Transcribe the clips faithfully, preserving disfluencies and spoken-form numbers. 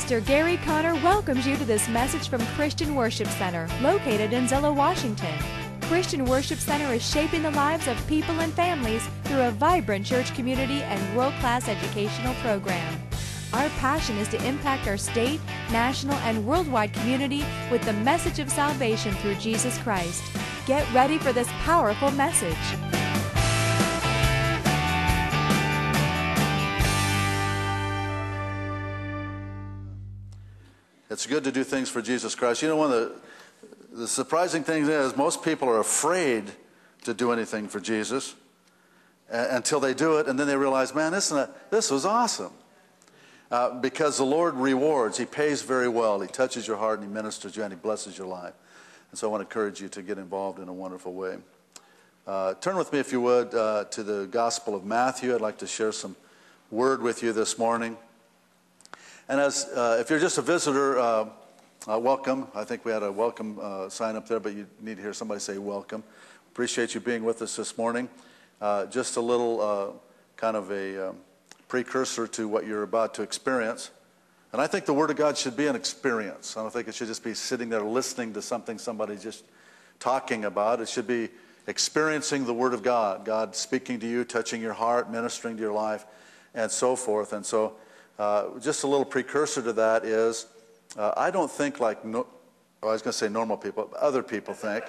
Pastor Gary Conner welcomes you to this message from Christian Worship Center, located in Zillow, Washington. Christian Worship Center is shaping the lives of people and families through a vibrant church community and world-class educational program. Our passion is to impact our state, national, and worldwide community with the message of salvation through Jesus Christ. Get ready for this powerful message. It's good to do things for Jesus Christ. You know, one of the, the surprising things is most people are afraid to do anything for Jesus uh, until they do it, and then they realize, man, this, this was awesome. Uh, because the Lord rewards. He pays very well. He touches your heart, and He ministers you, and He blesses your life. And so I want to encourage you to get involved in a wonderful way. Uh, turn with me, if you would, uh, to the Gospel of Matthew. I'd like to share some word with you this morning. And as uh, if you're just a visitor, uh, uh, welcome. I think we had a welcome uh, sign up there, but you need to hear somebody say welcome. Appreciate you being with us this morning. Uh, just a little uh, kind of a um, precursor to what you're about to experience. And I think the Word of God should be an experience. I don't think it should just be sitting there listening to something somebody's just talking about. It should be experiencing the Word of God. God speaking to you, touching your heart, ministering to your life, and so forth. And so Uh, just a little precursor to that is, uh, I don't think like, no, oh, I was going to say normal people, other people think.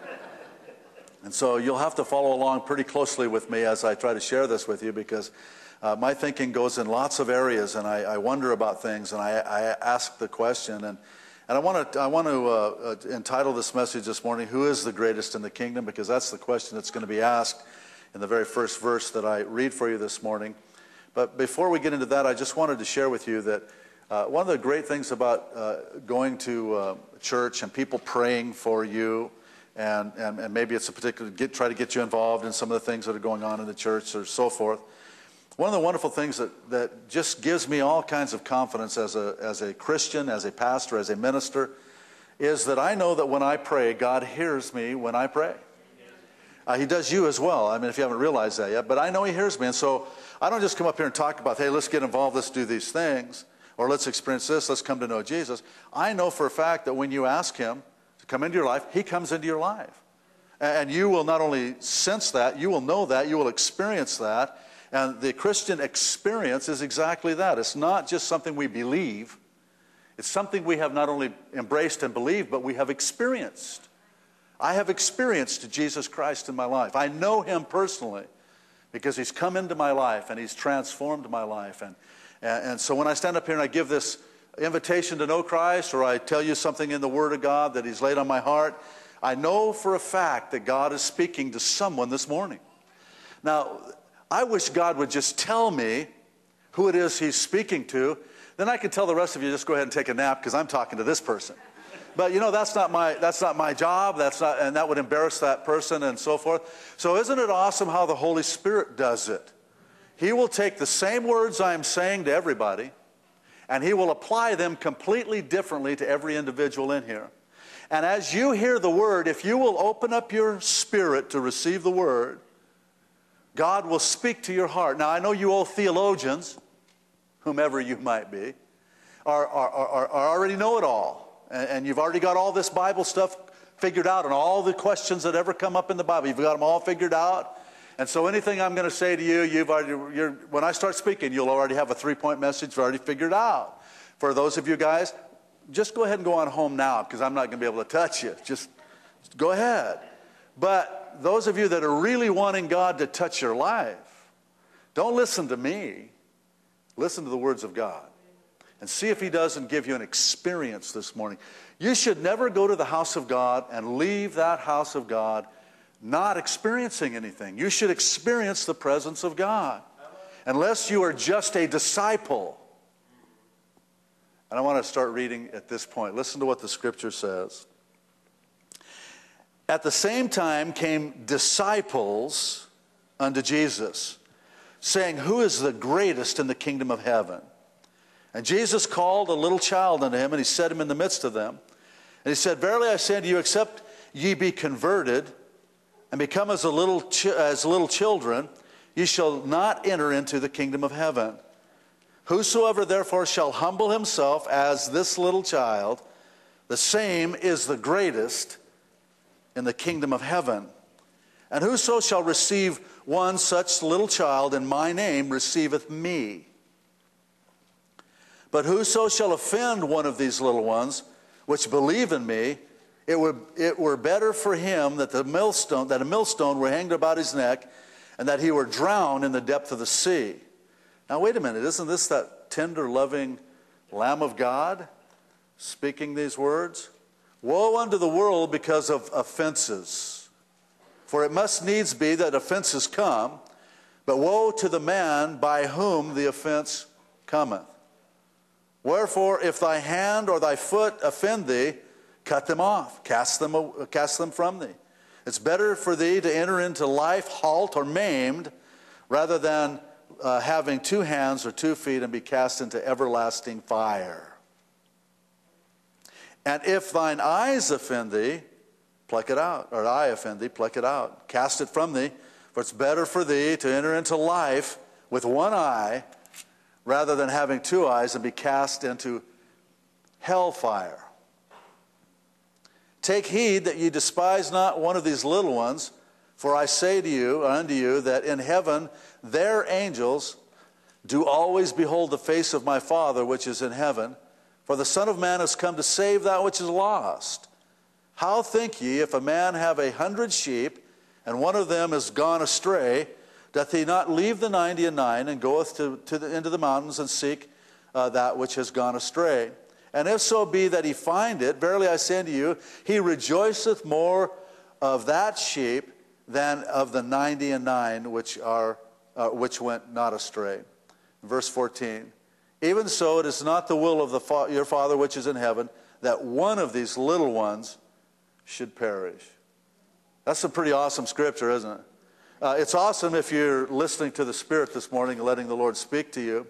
And so you'll have to follow along pretty closely with me as I try to share this with you, because uh, my thinking goes in lots of areas, and I, I wonder about things, and I, I ask the question. And, and I want to I want to uh, uh, entitle this message this morning, Who is the Greatest in the Kingdom? Because that's the question that's going to be asked in the very first verse that I read for you this morning. But before we get into that, I just wanted to share with you that uh, one of the great things about uh, going to uh, church and people praying for you, and, and, and maybe it's a particular, get, try to get you involved in some of the things that are going on in the church or so forth. One of the wonderful things that, that just gives me all kinds of confidence as a, as a Christian, as a pastor, as a minister, is that I know that when I pray, God hears me when I pray. Uh, he does you as well. I mean, if you haven't realized that yet. But I know He hears me. And so I don't just come up here and talk about, hey, let's get involved, let's do these things, or let's experience this, let's come to know Jesus. I know for a fact that when you ask Him to come into your life, He comes into your life. And you will not only sense that, you will know that, you will experience that. And the Christian experience is exactly that. It's not just something we believe. It's something we have not only embraced and believed, but we have experienced. I have experienced Jesus Christ in my life. I know Him personally because He's come into my life and He's transformed my life. And, and, and so when I stand up here and I give this invitation to know Christ, or I tell you something in the Word of God that He's laid on my heart, I know for a fact that God is speaking to someone this morning. Now, I wish God would just tell me who it is He's speaking to. Then I could tell the rest of you, just go ahead and take a nap because I'm talking to this person. But you know, that's not my that's not my job. That's not, and that would embarrass that person and so forth. So isn't it awesome how the Holy Spirit does it? He will take the same words I'm saying to everybody, and He will apply them completely differently to every individual in here. And as you hear the Word, if you will open up your spirit to receive the Word, God will speak to your heart. Now, I know you old theologians, whomever you might be, are, are, are, are already know it all. And you've already got all this Bible stuff figured out, and all the questions that ever come up in the Bible, you've got them all figured out. And so anything I'm going to say to you, you've already, you're, when I start speaking, you'll already have a three-point message already figured out. For those of you guys, just go ahead and go on home now, because I'm not going to be able to touch you. Just, just go ahead. But those of you that are really wanting God to touch your life, don't listen to me. Listen to the words of God. And see if He doesn't give you an experience this morning. You should never go to the house of God and leave that house of God not experiencing anything. You should experience the presence of God. Unless you are just a disciple. And I want to start reading at this point. Listen to what the Scripture says. At the same time came disciples unto Jesus, saying, Who is the greatest in the kingdom of heaven? And Jesus called a little child unto Him, and He set him in the midst of them. And He said, Verily I say unto you, except ye be converted, and become as a little ch- as little children, ye shall not enter into the kingdom of heaven. Whosoever therefore shall humble himself as this little child, the same is the greatest in the kingdom of heaven. And whoso shall receive one such little child in my name receiveth me. But whoso shall offend one of these little ones, which believe in me, it were, it were better for him that the millstone, that a millstone were hanged about his neck, and that he were drowned in the depth of the sea. Now wait a minute, isn't this that tender, loving Lamb of God speaking these words? Woe unto the world because of offenses. For it must needs be that offenses come, but woe to the man by whom the offense cometh. Wherefore, if thy hand or thy foot offend thee, cut them off, cast them, cast them from thee. It's better for thee to enter into life halt or maimed, rather than uh, having two hands or two feet and be cast into everlasting fire. And if thine eyes offend thee, pluck it out, or eye offend thee, pluck it out, cast it from thee, for it's better for thee to enter into life with one eye, rather than having two eyes and be cast into hellfire. Take heed that ye despise not one of these little ones, for I say to you, or unto you, that in heaven their angels do always behold the face of my Father which is in heaven. For the Son of Man is come to save that which is lost. How think ye, if a man have a hundred sheep, and one of them is gone astray, doth he not leave the ninety and nine, and goeth to, to the, into the mountains, and seek uh, that which has gone astray? And if so be that he find it, verily I say unto you, he rejoiceth more of that sheep than of the ninety and nine which are uh, which went not astray. Verse fourteen. Even so, it is not the will of the fa- your Father which is in heaven that one of these little ones should perish. That's a pretty awesome scripture, isn't it? Uh, it's awesome if you're listening to the Spirit this morning and letting the Lord speak to you.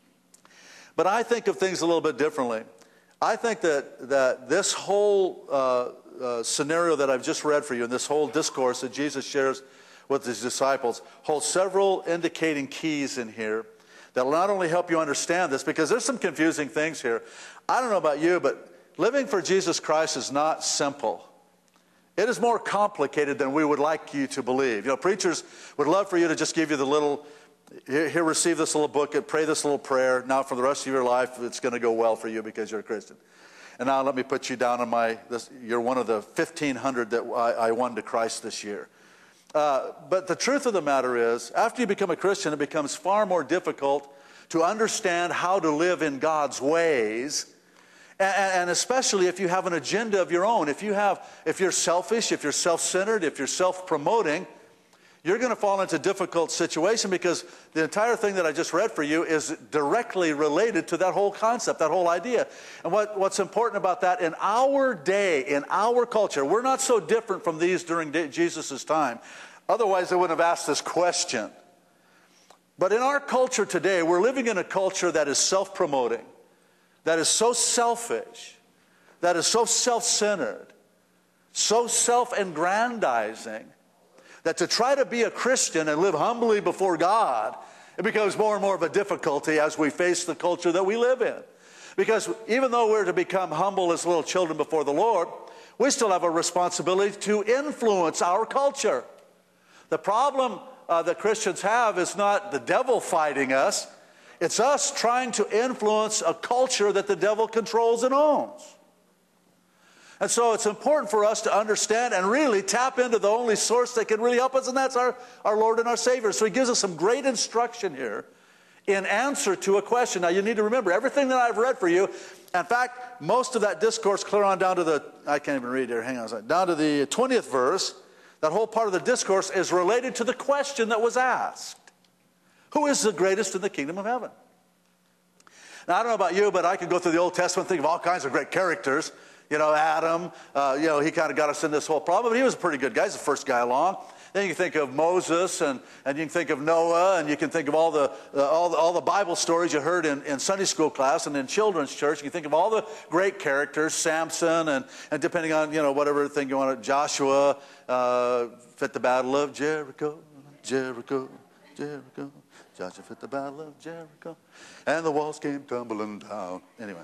But I think of things a little bit differently. I think that, that this whole uh, uh, scenario that I've just read for you, and this whole discourse that Jesus shares with his disciples, holds several indicating keys in here that will not only help you understand this, because there's some confusing things here. I don't know about you, but living for Jesus Christ is not simple. It is more complicated than we would like you to believe. You know, preachers would love for you to just give you the little, here, here receive this little booklet, pray this little prayer. Now for the rest of your life, it's going to go well for you because you're a Christian. And now let me put you down on my, this, you're one of the fifteen hundred that I, I won to Christ this year. Uh, but the truth of the matter is, after you become a Christian, it becomes far more difficult to understand how to live in God's ways. And especially if you have an agenda of your own. If you have, if you're selfish, if you're self-centered, if you're self-promoting, you're going to fall into a difficult situation, because the entire thing that I just read for you is directly related to that whole concept, that whole idea. And what, what's important about that, in our day, in our culture, we're not so different from these during Jesus' time. Otherwise, they wouldn't have asked this question. But in our culture today, we're living in a culture that is self-promoting, that is so selfish, that is so self-centered, so self-aggrandizing, that to try to be a Christian and live humbly before God, it becomes more and more of a difficulty as we face the culture that we live in. Because even though we're to become humble as little children before the Lord, we still have a responsibility to influence our culture. The problem uh, that Christians have is not the devil fighting us. It's us trying to influence a culture that the devil controls and owns. And so it's important for us to understand and really tap into the only source that can really help us, and that's our, our Lord and our Savior. So he gives us some great instruction here in answer to a question. Now you need to remember, everything that I've read for you, in fact, most of that discourse clear on down to the, I can't even read here, hang on a second, down to the twentieth verse, that whole part of the discourse is related to the question that was asked. Who is the greatest in the kingdom of heaven? Now, I don't know about you, but I could go through the Old Testament and think of all kinds of great characters. You know, Adam, uh, you know, he kind of got us in this whole problem, but he was a pretty good guy. He's the first guy along. Then you can think of Moses, and, and you can think of Noah, and you can think of all the, uh, all the, all the Bible stories you heard in, in Sunday school class and in children's church. You can think of all the great characters, Samson, and, and depending on, you know, whatever thing you want, Joshua, uh, fit the battle of Jericho, Jericho. Jericho. Joshua at the battle of Jericho. And the walls came tumbling down. Anyway.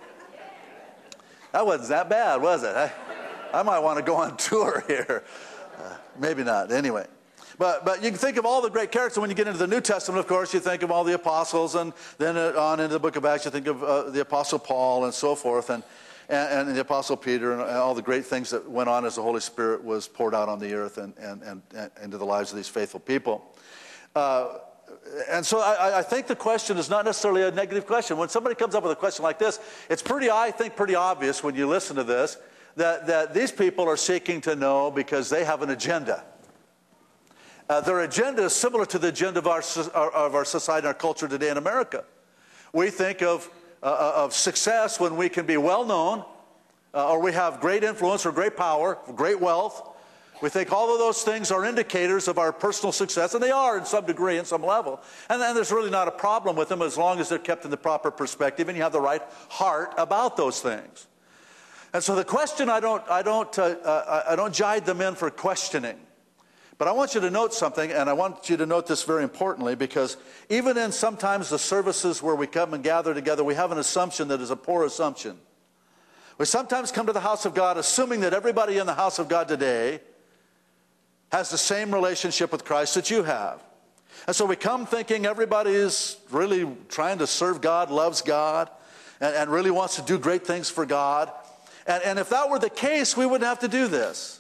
That wasn't that bad, was it? I, I might want to go on tour here. Uh, maybe not. Anyway. But but you can think of all the great characters. When you get into the New Testament, of course, you think of all the apostles. And then on into the book of Acts, you think of uh, the Apostle Paul and so forth. And, and, and the Apostle Peter and all the great things that went on as the Holy Spirit was poured out on the earth and, and, and, and into the lives of these faithful people. Uh, and so I, I think the question is not necessarily a negative question. When somebody comes up with a question like this, it's pretty, I think, pretty obvious when you listen to this that, that these people are seeking to know because they have an agenda. Uh, their agenda is similar to the agenda of our, of our society and our culture today in America. We think of, uh, of success when we can be well known, uh, or we have great influence or great power, great wealth. We think all of those things are indicators of our personal success, and they are in some degree, in some level. And then there's really not a problem with them as long as they're kept in the proper perspective and you have the right heart about those things. And so the question, I don't, I don't, uh, uh, I don't jibe them in for questioning. But I want you to note something, and I want you to note this very importantly, because even in sometimes the services where we come and gather together, we have an assumption that is a poor assumption. We sometimes come to the house of God assuming that everybody in the house of God today has the same relationship with Christ that you have. And so we come thinking everybody is really trying to serve God, loves God, and, and really wants to do great things for God. And, and if that were the case, we wouldn't have to do this.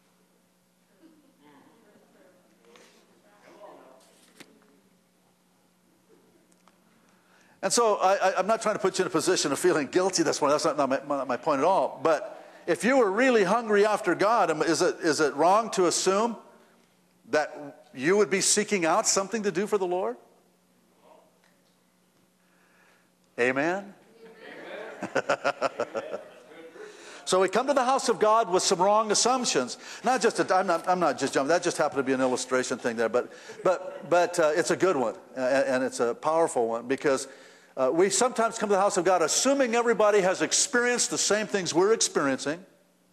And so I, I, I'm not trying to put you in a position of feeling guilty. That's, that's not, not, my, not my point at all. But if you were really hungry after God, is it, is it wrong to assume that you would be seeking out something to do for the Lord? Amen? Amen. So we come to the house of God with some wrong assumptions. Not just, a, I'm not, I'm not just jumping. That just happened to be an illustration thing there. But, but, but uh, it's a good one, uh, and it's a powerful one, because uh, we sometimes come to the house of God assuming everybody has experienced the same things we're experiencing,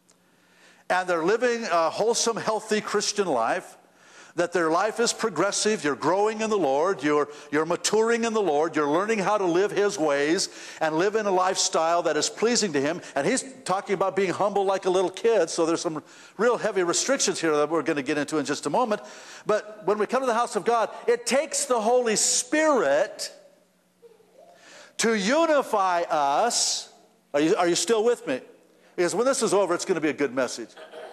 and they're living a wholesome, healthy Christian life, that their life is progressive, you're growing in the Lord, you're, you're maturing in the Lord, you're learning how to live His ways and live in a lifestyle that is pleasing to Him. And He's talking about being humble like a little kid, so there's some real heavy restrictions here that we're going to get into in just a moment. But when we come to the house of God, it takes the Holy Spirit to unify us. Are you, are you still with me? Because when this is over, it's going to be a good message.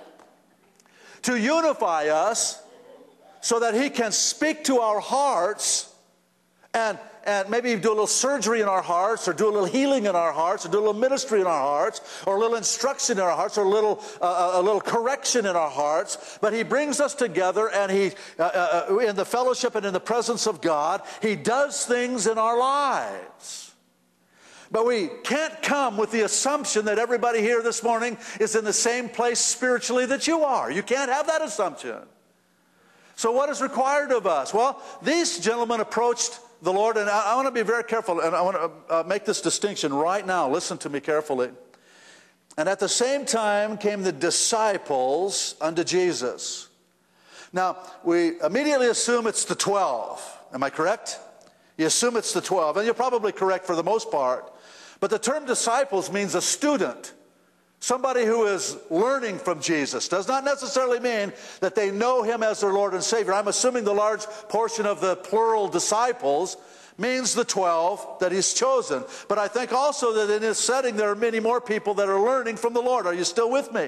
To unify us, so that He can speak to our hearts and, and maybe do a little surgery in our hearts, or do a little healing in our hearts, or do a little ministry in our hearts, or a little instruction in our hearts, or a little, uh, a little correction in our hearts. But He brings us together, and He, uh, uh, in the fellowship and in the presence of God, He does things in our lives. But we can't come with the assumption that everybody here this morning is in the same place spiritually that you are. You can't have that assumption. So what is required of us? Well, these gentlemen approached the Lord, and I, I want to be very careful, and I want to uh, make this distinction right now. Listen to me carefully. And at the same time came the disciples unto Jesus. Now, we immediately assume it's the twelve. Am I correct? You assume it's the twelve, and you're probably correct for the most part. But the term disciples means a student. Somebody who is learning from Jesus. Does not necessarily mean that they know Him as their Lord and Savior. I'm assuming the large portion of the plural disciples means the twelve that He's chosen. But I think also that in His setting there are many more people that are learning from the Lord. Are you still with me? Amen.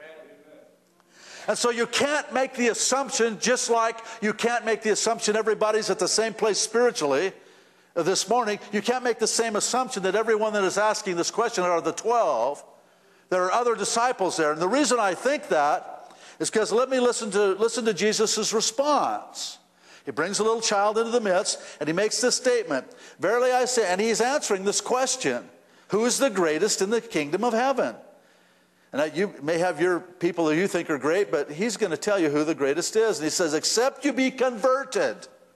And so you can't make the assumption, just like you can't make the assumption everybody's at the same place spiritually this morning. You can't make the same assumption that everyone that is asking this question are the twelve. There are other disciples there. And the reason I think that is because let me listen to, listen to Jesus' response. He brings a little child into the midst, and He makes this statement. Verily I say, and He's answering this question, who is the greatest in the kingdom of heaven? And you may have your people that you think are great, but He's going to tell you who the greatest is. And He says, except you be converted.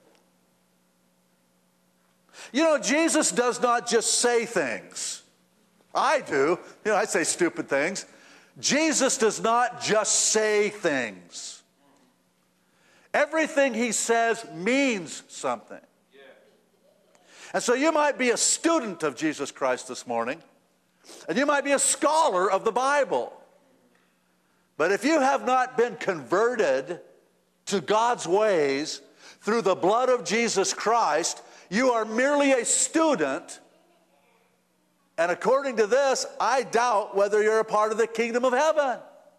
You know, Jesus does not just say things. I do. You know, I say stupid things. Jesus does not just say things. Everything he says means something. And so you might be a student of Jesus Christ this morning, and you might be a scholar of the Bible. But if you have not been converted to God's ways through the blood of Jesus Christ, you are merely a student. And according to this, I doubt whether you're a part of the kingdom of heaven.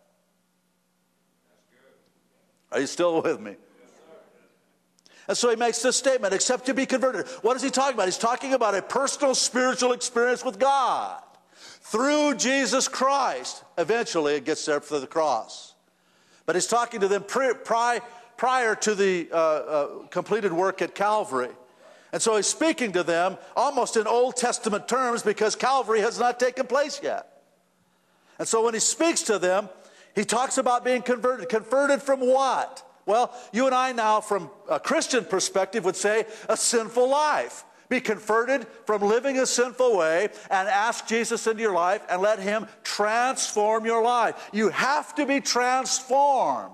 Are you still with me? And so he makes this statement, except to be converted. What is he talking about? He's talking about a personal spiritual experience with God through Jesus Christ. Eventually it gets there for the cross. But he's talking to them pri pri prior to the uh, uh, completed work at Calvary. And so he's speaking to them almost in Old Testament terms because Calvary has not taken place yet. And so when he speaks to them, he talks about being converted. Converted from what? Well, you and I now, from a Christian perspective, would say a sinful life. Be converted from living a sinful way and ask Jesus into your life and let him transform your life. You have to be transformed.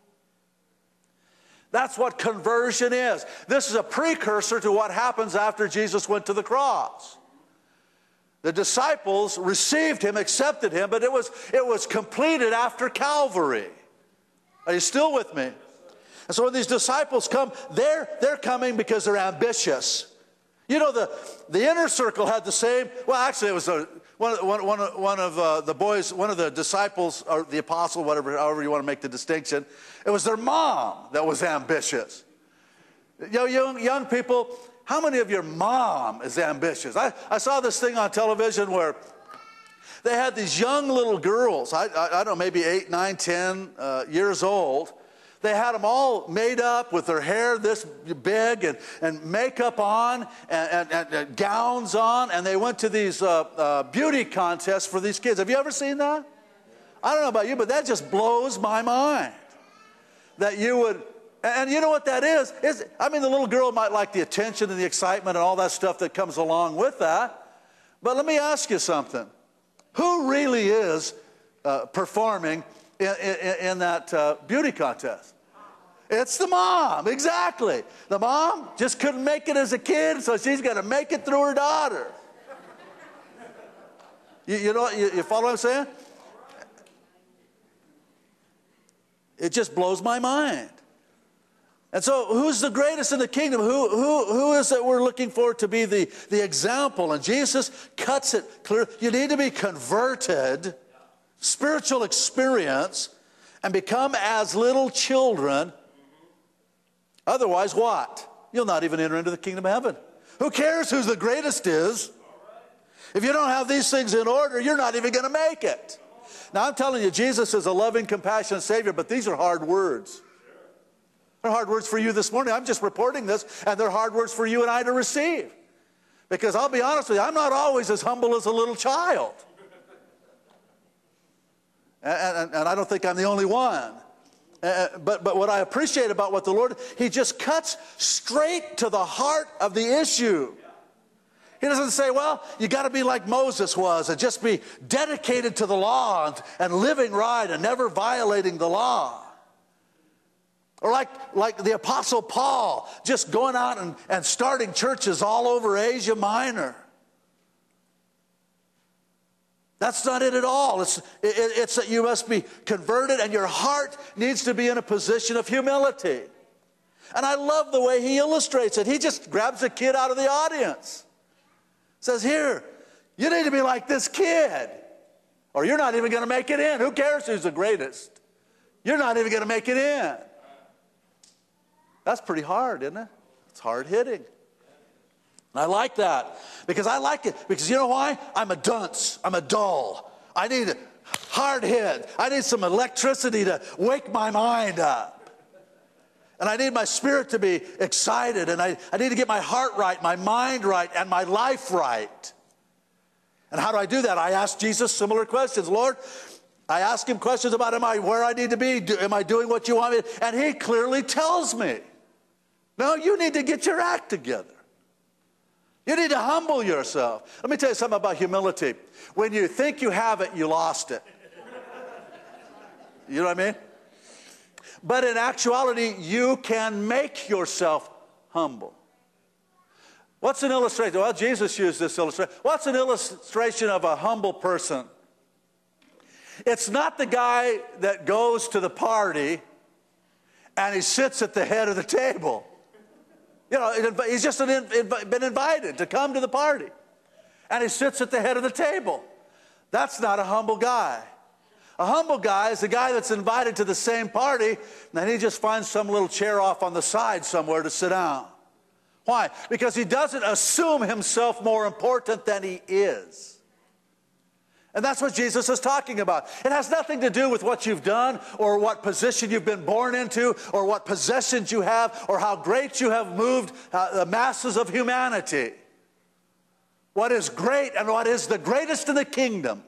That's what conversion is. This is a precursor to what happens after Jesus went to the cross. The disciples received him, accepted him, but it was, it was completed after Calvary. Are you still with me? And so when these disciples come, they're, they're coming because they're ambitious. You know, the, the inner circle had the same, well, actually it was a, one, one, one, one of uh, the boys, one of the disciples, or the apostle, whatever, however you want to make the distinction, it was their mom that was ambitious. You know, young, young people, how many of your mom is ambitious? I, I saw this thing on television where they had these young little girls, I, I, I don't know, maybe eight, nine, ten uh, years old. They had them all made up with their hair this big and, and makeup on and, and, and gowns on, and they went to these uh, uh, beauty contests for these kids. Have you ever seen that? I don't know about you, but that just blows my mind. That you would, and you know what that is? is? I mean, the little girl might like the attention and the excitement and all that stuff that comes along with that. But let me ask you something. Who really is uh, performing in, in, in that uh, beauty contest? It's the mom, exactly. The mom just couldn't make it as a kid, so she's got to make it through her daughter. You, you know, you, you follow what I'm saying? It just blows my mind. And so who's the greatest in the kingdom? Who, who, who is it we're looking for to be the, the example? And Jesus cuts it clear. You need to be converted, spiritual experience, and become as little children. Otherwise, what? You'll not even enter into the kingdom of heaven. Who cares who the greatest is? If you don't have these things in order, you're not even going to make it. Now, I'm telling you, Jesus is a loving, compassionate Savior, but these are hard words. They're hard words for you this morning. I'm just reporting this, and they're hard words for you and I to receive. Because I'll be honest with you, I'm not always as humble as a little child. And, and, and I don't think I'm the only one. Uh, but, but what I appreciate about what the Lord, he just cuts straight to the heart of the issue. He doesn't say, well, you got to be like Moses was and just be dedicated to the law and, and living right and never violating the law. Or like, like the Apostle Paul, just going out and, and starting churches all over Asia Minor. That's not it at all. It's, it, it's that you must be converted and your heart needs to be in a position of humility. And I love the way he illustrates it. He just grabs a kid out of the audience. Says, here, you need to be like this kid, or you're not even going to make it in. Who cares who's the greatest? You're not even going to make it in. That's pretty hard, isn't it? It's hard hitting. And I like that because I like it because you know why? I'm a dunce. I'm a dull. I need a hard hit. I need some electricity to wake my mind up. And I need my spirit to be excited. And I, I need to get my heart right, my mind right, and my life right. And how do I do that? I ask Jesus similar questions. Lord, I ask him questions about am I where I need to be? Do, am I doing what you want me to? And he clearly tells me, no, you need to get your act together. You need to humble yourself. Let me tell you something about humility. When you think you have it, you lost it. You know what I mean? But in actuality, you can make yourself humble. What's an illustration? Well, Jesus used this illustration. What's an illustration of a humble person? It's not the guy that goes to the party and he sits at the head of the table. You know, he's just been invited to come to the party. And he sits at the head of the table. That's not a humble guy. A humble guy is a guy that's invited to the same party, and he just finds some little chair off on the side somewhere to sit down. Why? Because he doesn't assume himself more important than he is. And that's what Jesus is talking about. It has nothing to do with what you've done or what position you've been born into or what possessions you have or how great you have moved uh, the masses of humanity. What is great and what is the greatest in the kingdom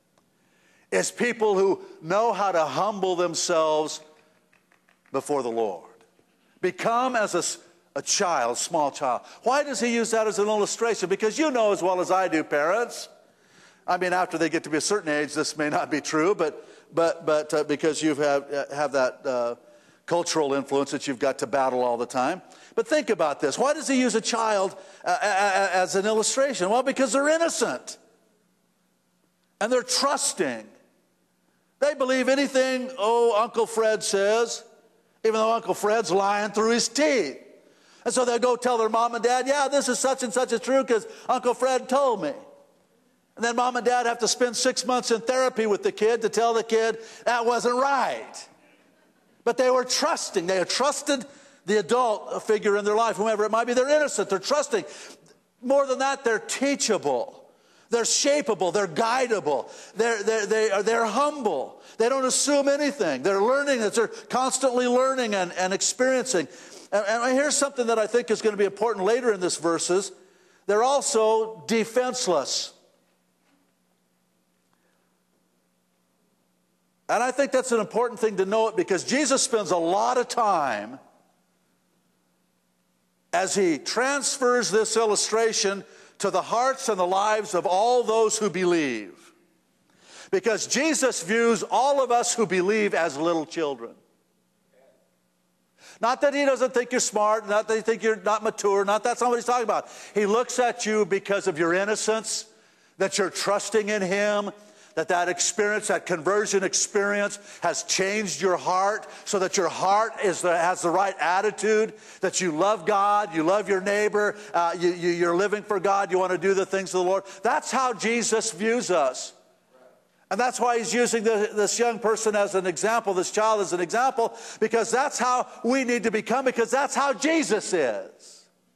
is people who know how to humble themselves before the Lord. Become as a, a child, small child. Why does he use that as an illustration? Because you know as well as I do, parents. I mean, after they get to be a certain age, this may not be true, but but but uh, because you have have that uh, cultural influence that you've got to battle all the time. But think about this: why does he use a child uh, as an illustration? Well, because they're innocent and they're trusting. They believe anything oh Uncle Fred says, even though Uncle Fred's lying through his teeth. And so they go tell their mom and dad, "Yeah, this is such and such is true because Uncle Fred told me." And then mom and dad have to spend six months in therapy with the kid to tell the kid that wasn't right. But they were trusting. They had trusted the adult figure in their life, whomever it might be. They're innocent. They're trusting. More than that, they're teachable. They're shapeable. They're guidable. They're, they're, they are, they're humble. They don't assume anything. They're learning. They're constantly learning and, and experiencing. And, and here's something that I think is going to be important later in this verses. They're also defenseless. And I think that's an important thing to note because Jesus spends a lot of time as he transfers this illustration to the hearts and the lives of all those who believe. Because Jesus views all of us who believe as little children. Not that he doesn't think you're smart, not that he thinks you're not mature, not that's not what he's talking about. He looks at you because of your innocence, that you're trusting in him, that that experience, that conversion experience has changed your heart so that your heart is the, has the right attitude, that you love God, you love your neighbor, uh, you, you, you're living for God, you want to do the things of the Lord. That's how Jesus views us. And that's why he's using the, this young person as an example, this child as an example, because that's how we need to become, because that's how Jesus is.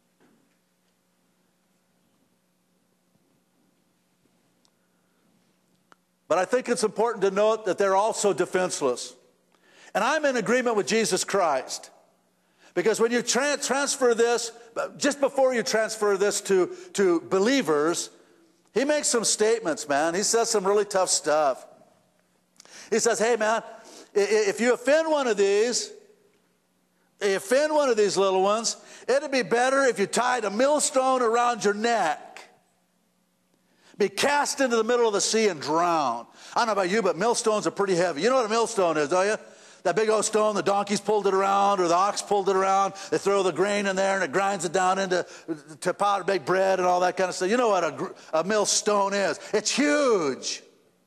But I think it's important to note that they're also defenseless. And I'm in agreement with Jesus Christ. Because when you tra- transfer this, just before you transfer this to, to believers, he makes some statements, man. He says some really tough stuff. He says, hey, man, if you offend one of these, if you offend one of these little ones, it'd be better if you tied a millstone around your neck. Be cast into the middle of the sea and drown. I don't know about you, but millstones are pretty heavy. You know what a millstone is, don't you? That big old stone, the donkeys pulled it around or the ox pulled it around. They throw the grain in there and it grinds it down into to powder baked bread and all that kind of stuff. You know what a, a millstone is. It's huge.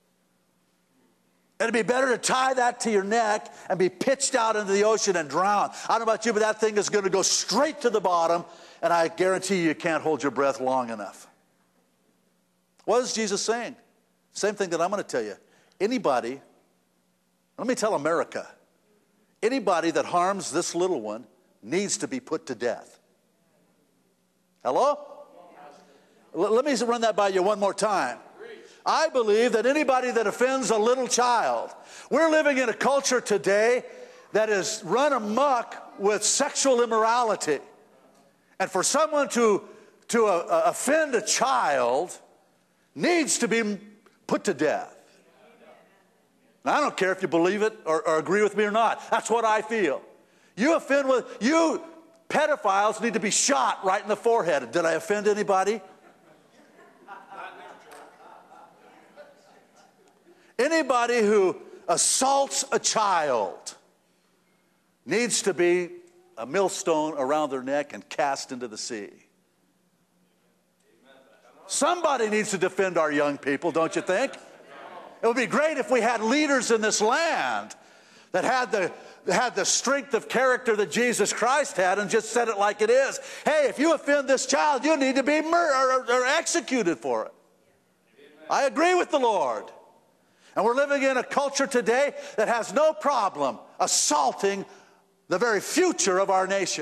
It'd be better to tie that to your neck and be pitched out into the ocean and drown. I don't know about you, but that thing is going to go straight to the bottom, and I guarantee you, you can't hold your breath long enough. What is Jesus saying? Same thing that I'm going to tell you. Anybody, let me tell America, anybody that harms this little one needs to be put to death. Hello? L- let me run that by you one more time. I believe that anybody that offends a little child, we're living in a culture today that is run amok with sexual immorality. And for someone to, to uh, offend a child needs to be put to death. Now, I don't care if you believe it or, or agree with me or not. That's what I feel. You offend with, you pedophiles need to be shot right in the forehead. Did I offend anybody? Anybody who assaults a child needs to be a millstone around their neck and cast into the sea. Somebody needs to defend our young people, don't you think? It would be great if we had leaders in this land that had the, had the strength of character that Jesus Christ had and just said it like it is. Hey, if you offend this child, you need to be mur- or, or executed for it. I agree with the Lord. And we're living in a culture today that has no problem assaulting the very future of our nation.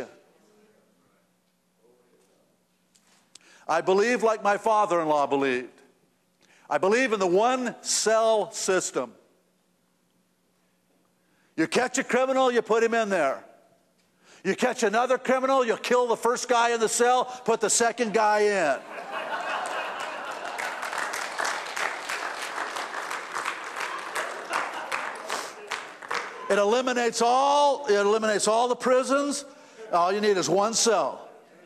I believe like my father-in-law believed. I believe in the one-cell system. You catch a criminal, you put him in there. You catch another criminal, you kill the first guy in the cell, put the second guy in. It eliminates all, it eliminates all the prisons. All you need is one cell.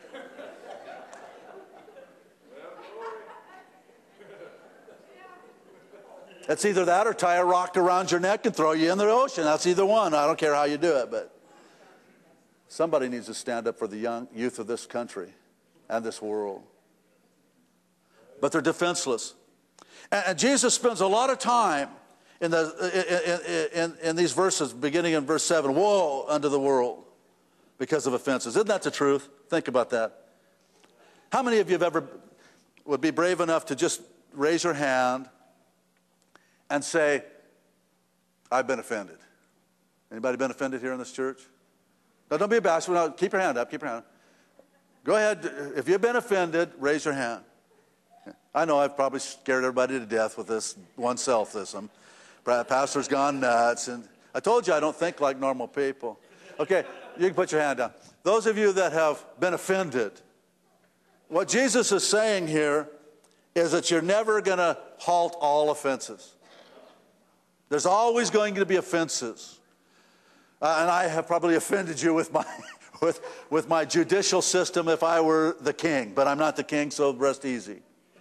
It's either that or tie a rock around your neck and throw you in the ocean. That's either one. I don't care how you do it, but somebody needs to stand up for the young youth of this country and this world. But they're defenseless. And, and Jesus spends a lot of time in, the, in, in, in these verses, beginning in verse seven. Woe unto the world because of offenses. Isn't that the truth? Think about that. How many of you have ever would be brave enough to just raise your hand and say, I've been offended? Anybody been offended here in this church? No, don't be embarrassed. No, keep your hand up. Keep your hand up. Go ahead. If you've been offended, raise your hand. I know I've probably scared everybody to death with this one-selfism. Pastor's gone nuts. And I told you I don't think like normal people. Okay, you can put your hand down. Those of you that have been offended, what Jesus is saying here is that you're never going to halt all offenses. There's always going to be offenses. Uh, and I have probably offended you with my, with, with my judicial system if I were the king. But I'm not the king, so rest easy.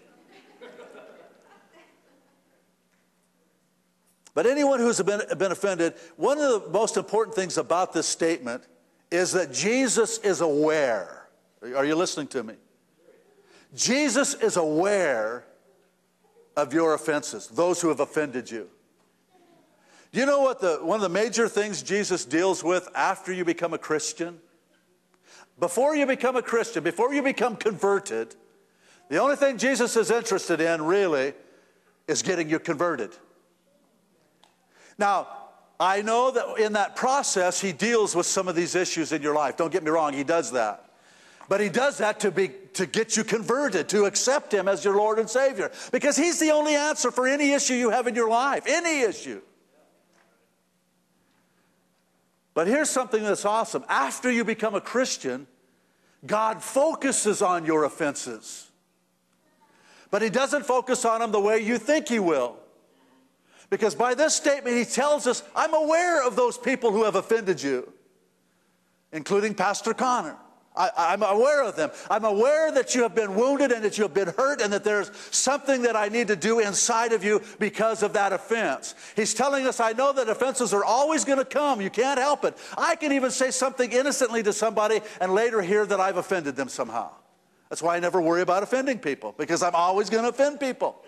But anyone who's been, been offended, one of the most important things about this statement is that Jesus is aware. Are you listening to me? Jesus is aware of your offenses, those who have offended you. Do you know what the, one of the major things Jesus deals with after you become a Christian? Before you become a Christian, before you become converted, the only thing Jesus is interested in, really, is getting you converted. Now, I know that in that process, he deals with some of these issues in your life. Don't get me wrong, he does that. But he does that to, be, to get you converted, to accept him as your Lord and Savior. Because he's the only answer for any issue you have in your life, any issue. But here's something that's awesome. After you become a Christian, God focuses on your offenses. But he doesn't focus on them the way you think he will. Because by this statement, he tells us, I'm aware of those people who have offended you, including Pastor Connor. I, I'm aware of them. I'm aware that you have been wounded and that you have been hurt and that there's something that I need to do inside of you because of that offense. He's telling us, I know that offenses are always going to come. You can't help it. I can even say something innocently to somebody and later hear that I've offended them somehow. That's why I never worry about offending people, because I'm always going to offend people.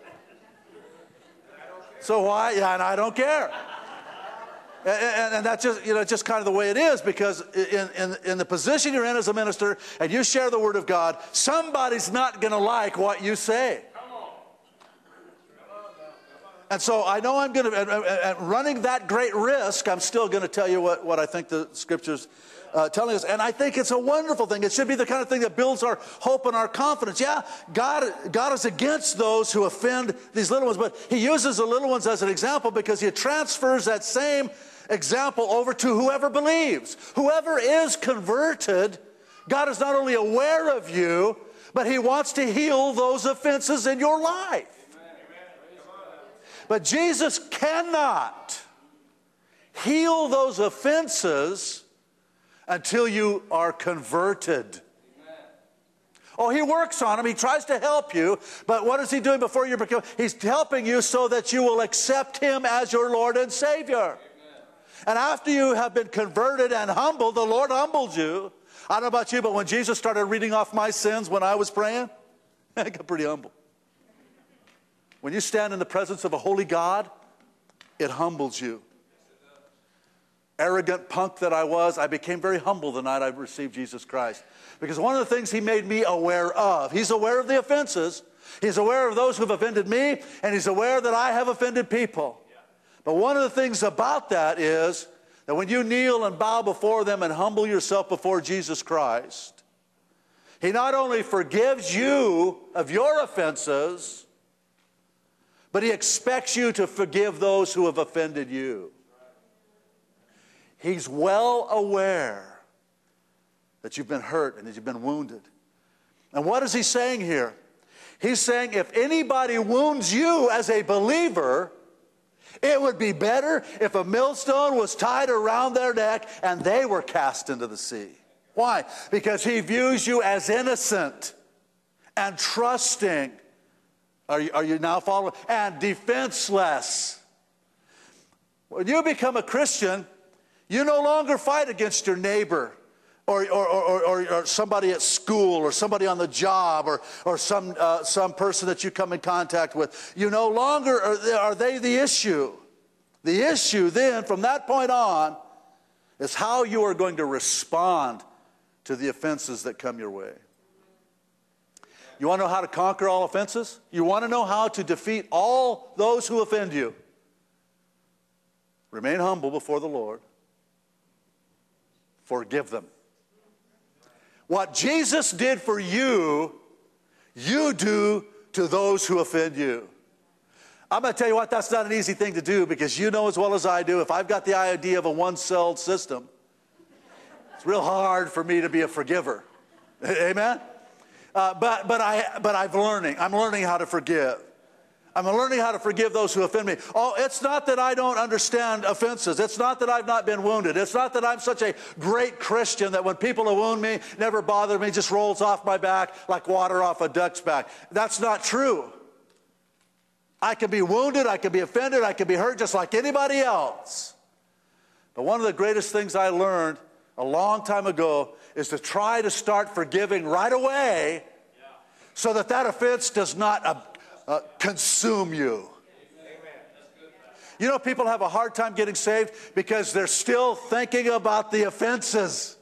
So why? Yeah, and I don't care. And, and, and that's just, you know, just kind of the way it is, because in, in, in the position you're in as a minister and you share the Word of God, somebody's not going to like what you say. And so I know I'm going to, and, and running that great risk, I'm still going to tell you what, what I think the Scripture's uh, telling us. And I think it's a wonderful thing. It should be the kind of thing that builds our hope and our confidence. Yeah, God, God is against those who offend these little ones, but he uses the little ones as an example because he transfers that same example over to whoever believes. Whoever is converted, God is not only aware of you, but he wants to heal those offenses in your life. But Jesus cannot heal those offenses until you are converted. Oh, he works on them. He tries to help you. But what is he doing before you become? He's helping you so that you will accept him as your Lord and Savior. And after you have been converted and humbled, the Lord humbled you. I don't know about you, but when Jesus started reading off my sins when I was praying, I got pretty humble. When you stand in the presence of a holy God, it humbles you. Arrogant punk that I was, I became very humble the night I received Jesus Christ. Because one of the things he made me aware of, he's aware of the offenses, he's aware of those who have offended me, and he's aware that I have offended people. But one of the things about that is that when you kneel and bow before them and humble yourself before Jesus Christ, he not only forgives you of your offenses, but he expects you to forgive those who have offended you. He's well aware that you've been hurt and that you've been wounded. And what is he saying here? He's saying if anybody wounds you as a believer, it would be better if a millstone was tied around their neck and they were cast into the sea. Why? Because he views you as innocent and trusting. Are you, are you now following? And defenseless. When you become a Christian, you no longer fight against your neighbor or, or, or, or, or somebody at school or somebody on the job or, or some, uh, some person that you come in contact with. You no longer are they, are they the issue. The issue then, from that point on, is how you are going to respond to the offenses that come your way. You want to know how to conquer all offenses? You want to know how to defeat all those who offend you? Remain humble before the Lord. Forgive them. What Jesus did for you, you do to those who offend you. I'm going to tell you what, that's not an easy thing to do, because you know as well as I do, if I've got the idea of a one-celled system, it's real hard for me to be a forgiver. Amen? Uh, but, but, I, but I'm learning. I'm learning how to forgive. I'm learning how to forgive those who offend me. Oh, it's not that I don't understand offenses. It's not that I've not been wounded. It's not that I'm such a great Christian that when people wound me, never bother me, just rolls off my back like water off a duck's back. That's not true. I can be wounded, I can be offended, I can be hurt just like anybody else. But one of the greatest things I learned a long time ago is to try to start forgiving right away so that that offense does not uh, uh, consume you. You know, people have a hard time getting saved because they're still thinking about the offenses.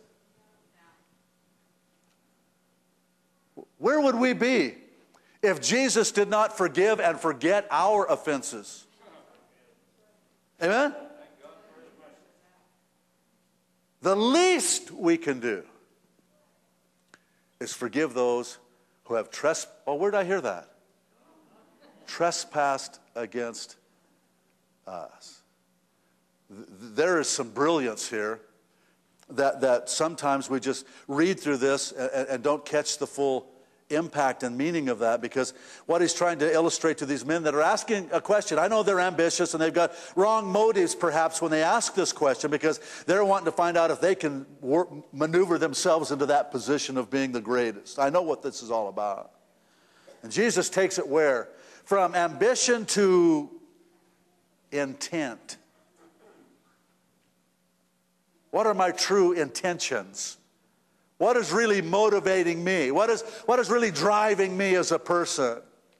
Where would we be if Jesus did not forgive and forget our offenses? Amen? The least we can do is forgive those who have trespassed. Oh, where did I hear that? Trespassed against us. There is some brilliance here that, that sometimes we just read through this and, and don't catch the full impact and meaning of that, because what he's trying to illustrate to these men that are asking a question, I know they're ambitious and they've got wrong motives perhaps when they ask this question, because they're wanting to find out if they can work, maneuver themselves into that position of being the greatest. I know what this is all about. And Jesus takes it where? From ambition to intent. What are my true intentions? What is really motivating me? What is, what is really driving me as a person?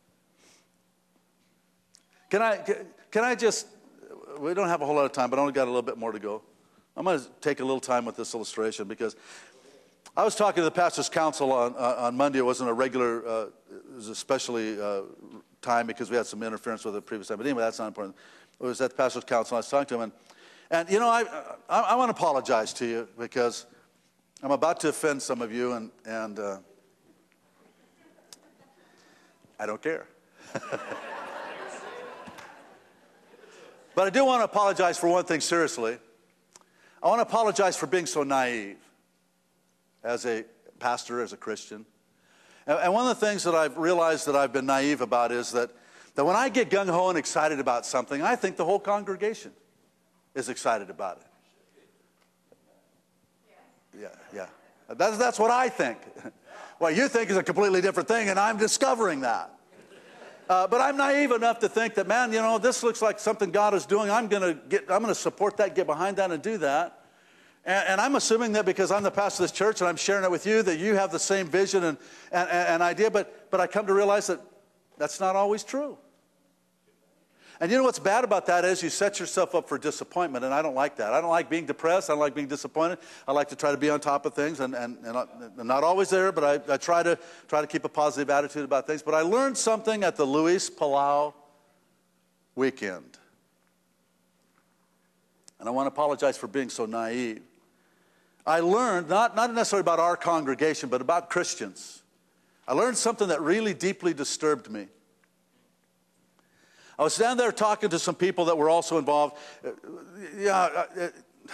Can I, can I just, we don't have a whole lot of time, but I only got a little bit more to go. I'm going to take a little time with this illustration, because I was talking to the Pastor's Council on, uh, on Monday. It wasn't a regular, uh, it was a specially uh, time because we had some interference with the previous time. But anyway, that's not important. It was at the Pastor's Council. I was talking to him, and, and you know, I, I, I want to apologize to you, because I'm about to offend some of you, and, and uh, I don't care. But I do want to apologize for one thing seriously. I want to apologize for being so naive as a pastor, as a Christian. And, and one of the things that I've realized that I've been naive about is that, that when I get gung-ho and excited about something, I think the whole congregation is excited about it. Yeah, yeah. That's, that's what I think. What you think is a completely different thing, and I'm discovering that. Uh, but I'm naive enough to think that, man, you know, this looks like something God is doing. I'm going to get, I'm going to support that, get behind that, and do that. And, and I'm assuming that because I'm the pastor of this church and I'm sharing it with you, that you have the same vision and, and, and idea. But, but I come to realize that that's not always true. And you know what's bad about that is you set yourself up for disappointment, and I don't like that. I don't like being depressed. I don't like being disappointed. I like to try to be on top of things, and, and, and I'm not always there, but I, I try to try to keep a positive attitude about things. But I learned something at the Luis Palau weekend. And I want to apologize for being so naive. I learned, not, not necessarily about our congregation, but about Christians. I learned something that really deeply disturbed me. I was standing there talking to some people that were also involved. Uh, yeah, uh, uh,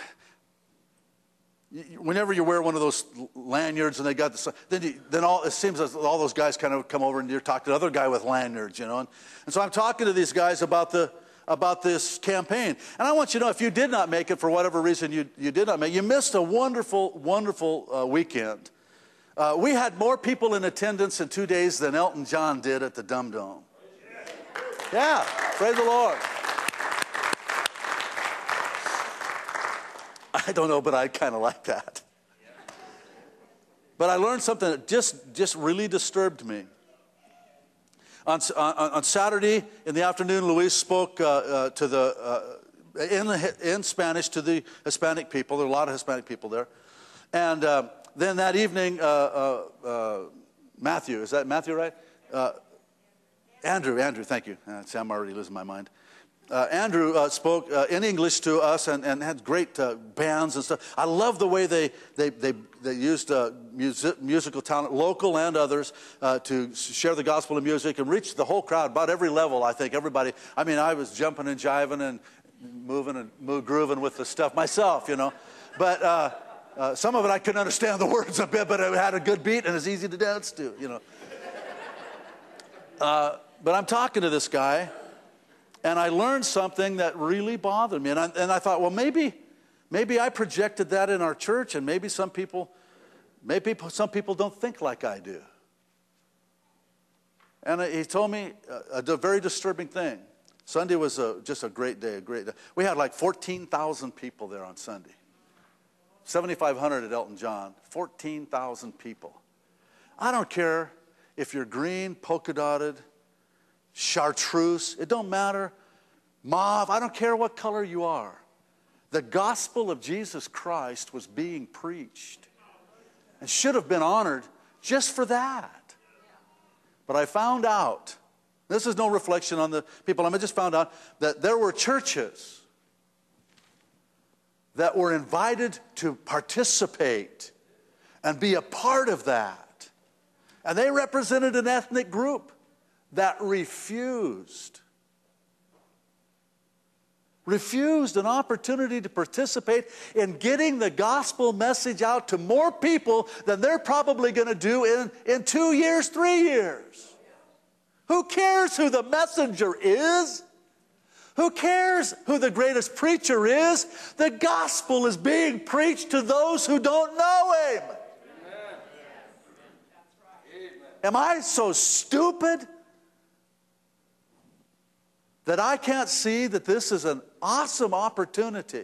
whenever you wear one of those lanyards and they got the, then you, then all it seems as all those guys kind of come over and you're talking to another guy with lanyards, you know. And, and so I'm talking to these guys about the about this campaign. And I want you to know, if you did not make it for whatever reason you you did not make, you missed a wonderful, wonderful uh, weekend. Uh, we had more people in attendance in two days than Elton John did at the Dum Dome. Yeah, praise the Lord. I don't know, but I kind of like that. But I learned something that just, just really disturbed me. On, on, on Saturday in the afternoon, Luis spoke uh, uh, to the, uh, in, the, in Spanish to the Hispanic people. There are a lot of Hispanic people there. And uh, then that evening, uh, uh, uh, Matthew, is that Matthew, right? Uh, Andrew, Andrew, thank you. Uh, see, I'm already losing my mind. Uh, Andrew uh, spoke uh, in English to us and, and had great uh, bands and stuff. I love the way they they they, they used uh, music, musical talent, local and others, uh, to share the gospel of music and reach the whole crowd, about every level. I think everybody. I mean, I was jumping and jiving and moving and move, grooving with the stuff myself, you know. But uh, uh, some of it I couldn't understand the words a bit, but it had a good beat and it's easy to dance to, you know. Uh, But I'm talking to this guy, and I learned something that really bothered me. And I, and I thought, well, maybe, maybe I projected that in our church, and maybe some people, maybe some people don't think like I do. And he told me a, a very disturbing thing. Sunday was a, just a great day, a great day. We had like fourteen thousand people there on Sunday. seventy-five hundred at Elton John, fourteen thousand people. I don't care if you're green, polka dotted, chartreuse, it don't matter, mauve, I don't care what color you are. The gospel of Jesus Christ was being preached and should have been honored just for that. But I found out, this is no reflection on the people, I just found out that there were churches that were invited to participate and be a part of that. And they represented an ethnic group that refused, refused an opportunity to participate in getting the gospel message out to more people than they're probably going to do in, in two years, three years. Who cares who the messenger is? Who cares who the greatest preacher is? The gospel is being preached to those who don't know him. Am I so stupid that I can't see that this is an awesome opportunity?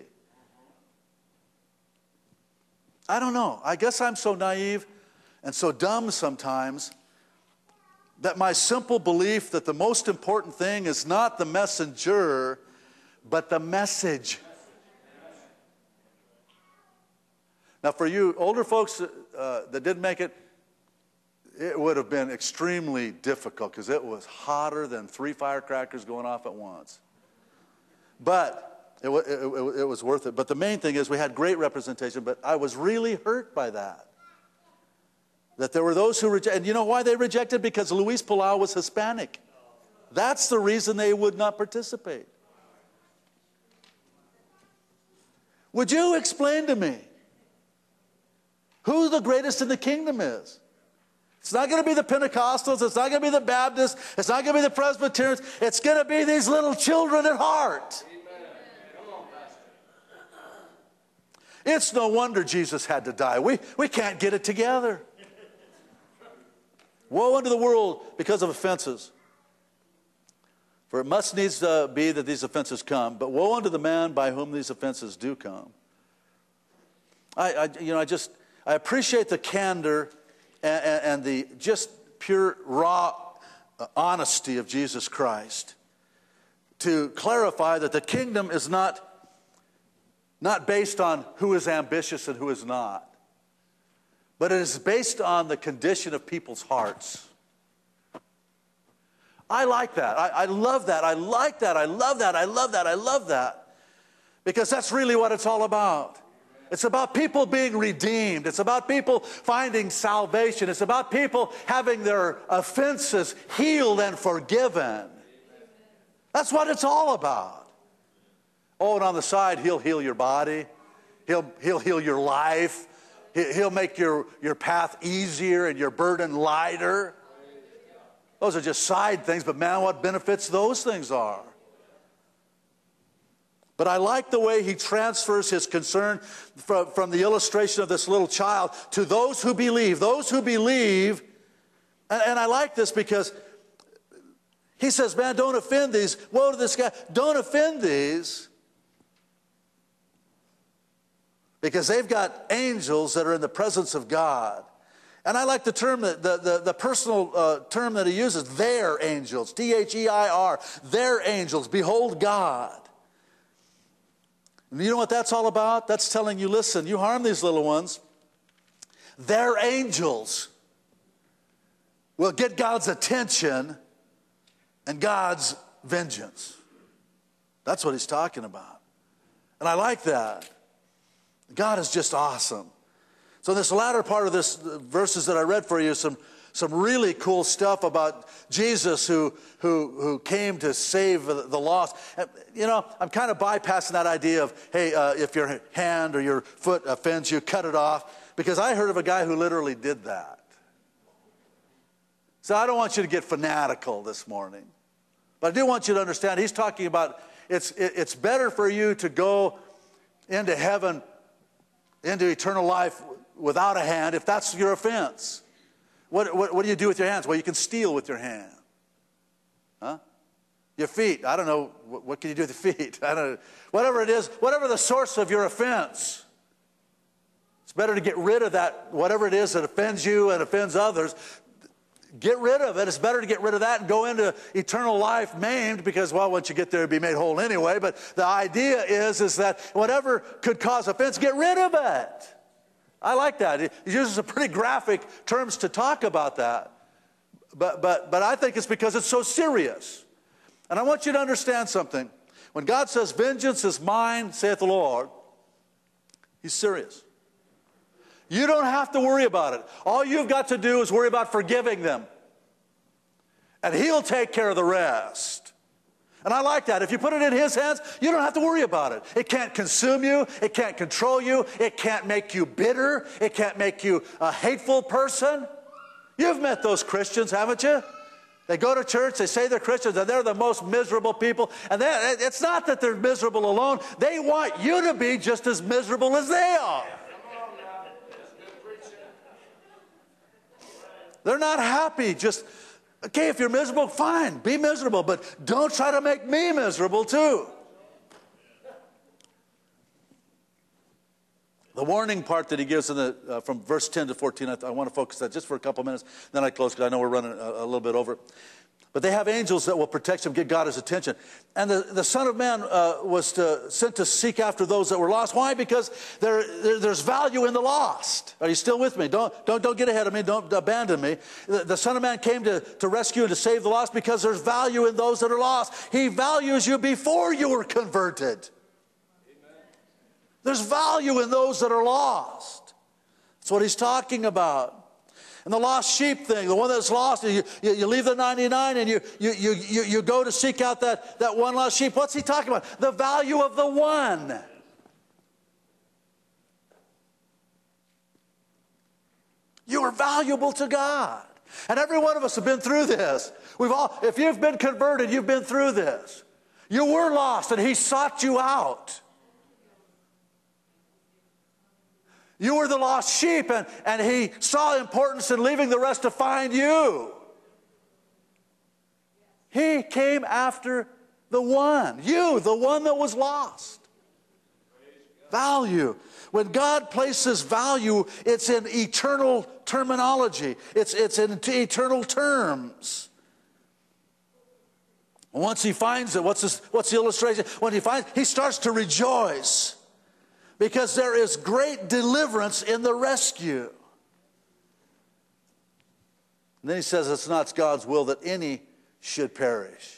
I don't know. I guess I'm so naive and so dumb sometimes that my simple belief that the most important thing is not the messenger, but the message. Now, for you older folks uh, that didn't make it, it would have been extremely difficult because it was hotter than three firecrackers going off at once. But it, it, it, it was worth it. But the main thing is we had great representation, but I was really hurt by that. That there were those who rejected. And you know why they rejected? Because Luis Palau was Hispanic. That's the reason they would not participate. Would you explain to me who the greatest in the kingdom is? It's not going to be the Pentecostals. It's not going to be the Baptists. It's not going to be the Presbyterians. It's going to be these little children at heart. It's no wonder Jesus had to die. We, we can't get it together. Woe unto the world because of offenses. For it must needs uh, be that these offenses come, but woe unto the man by whom these offenses do come. I, I you know, I just, I appreciate the candor and, and, and the just pure, raw uh, honesty of Jesus Christ to clarify that the kingdom is not, not based on who is ambitious and who is not, but it is based on the condition of people's hearts. I like that. I, I love that. I like that. I love that. I love that. I love that. Because that's really what it's all about. It's about people being redeemed. It's about people finding salvation. It's about people having their offenses healed and forgiven. That's what it's all about. Oh, and on the side, he'll heal your body. He'll, he'll heal your life. He'll make your, your path easier and your burden lighter. Those are just side things, but man, what benefits those things are. But I like the way he transfers his concern from, from the illustration of this little child to those who believe. Those who believe, and, and I like this because he says, man, don't offend these. Woe to this guy. Don't offend these. Because they've got angels that are in the presence of God. And I like the term, that the, the, the personal uh, term that he uses, their angels, T H E I R, their angels, behold God. And you know what that's all about? That's telling you, listen, you harm these little ones, their angels will get God's attention and God's vengeance. That's what he's talking about. And I like that. God is just awesome. So in this latter part of this verses that I read for you, some, some really cool stuff about Jesus who, who, who came to save the lost. And, you know, I'm kind of bypassing that idea of, hey, uh, if your hand or your foot offends you, cut it off. Because I heard of a guy who literally did that. So I don't want you to get fanatical this morning. But I do want you to understand, he's talking about it's, it's better for you to go into heaven, into eternal life without a hand, if that's your offense. What, what, what do you do with your hands? Well, you can steal with your hand. Huh? Your feet. I don't know. What, what can you do with your feet? I don't know. Whatever it is, whatever the source of your offense, it's better to get rid of that, whatever it is that offends you and offends others. Get rid of it. It's better to get rid of that and go into eternal life maimed because, well, once you get there, you'll be made whole anyway. But the idea is, is that whatever could cause offense, get rid of it. I like that. He uses some pretty graphic terms to talk about that. But, but, but I think it's because it's so serious. And I want you to understand something. When God says, vengeance is mine, saith the Lord, he's serious. You don't have to worry about it. All you've got to do is worry about forgiving them. And he'll take care of the rest. And I like that. If you put it in his hands, you don't have to worry about it. It can't consume you. It can't control you. It can't make you bitter. It can't make you a hateful person. You've met those Christians, haven't you? They go to church, they say they're Christians, and they're the most miserable people. And it's not that they're miserable alone. They want you to be just as miserable as they are. They're not happy. Just, okay, if you're miserable, fine, be miserable. But don't try to make me miserable too. The warning part that he gives in the, uh, from verse ten to fourteen, I, I want to focus on that just for a couple minutes. Then I close because I know we're running a, a little bit over. But they have angels that will protect them, get God his attention. And the, the Son of Man uh, was to, sent to seek after those that were lost. Why? Because there, there, there's value in the lost. Are you still with me? Don't, don't, don't get ahead of me. Don't abandon me. The, the Son of Man came to, to rescue and to save the lost because there's value in those that are lost. He values you before you were converted. Amen. There's value in those that are lost. That's what he's talking about. And the lost sheep thing, the one that's lost, you, you, you leave the ninety-nine and you, you, you, you, you go to seek out that, that one lost sheep. What's he talking about? The value of the one. You are valuable to God. And every one of us have been through this. We've all, if you've been converted, you've been through this. You were lost and he sought you out. You were the lost sheep, and, and he saw importance in leaving the rest to find you. He came after the one. You, the one that was lost. Value. When God places value, it's in eternal terminology. It's, it's in eternal terms. Once he finds it, what's, this, what's the illustration? When he finds he starts to rejoice because there is great deliverance in the rescue. And then he says it's not God's will that any should perish.